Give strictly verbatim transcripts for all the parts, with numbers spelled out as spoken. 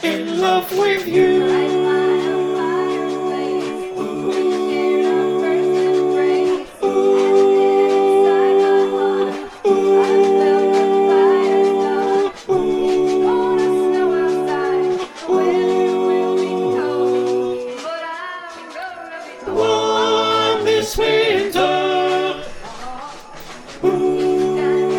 in love with you. Warm this winter. Ooh,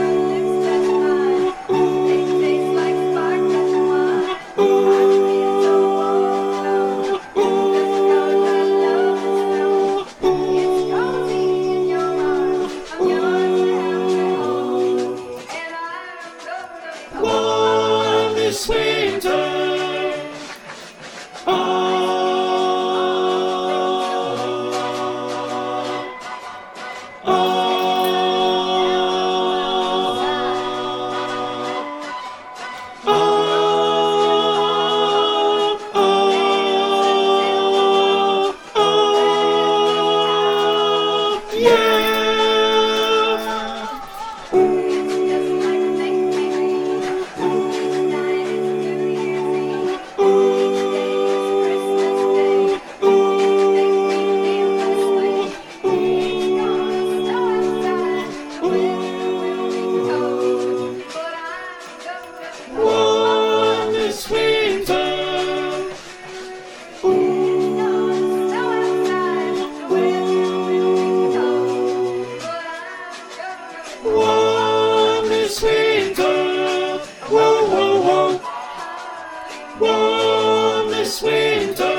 warm this winter. Warm this winter. Warm this winter. Whoa, whoa, whoa. Warm this winter.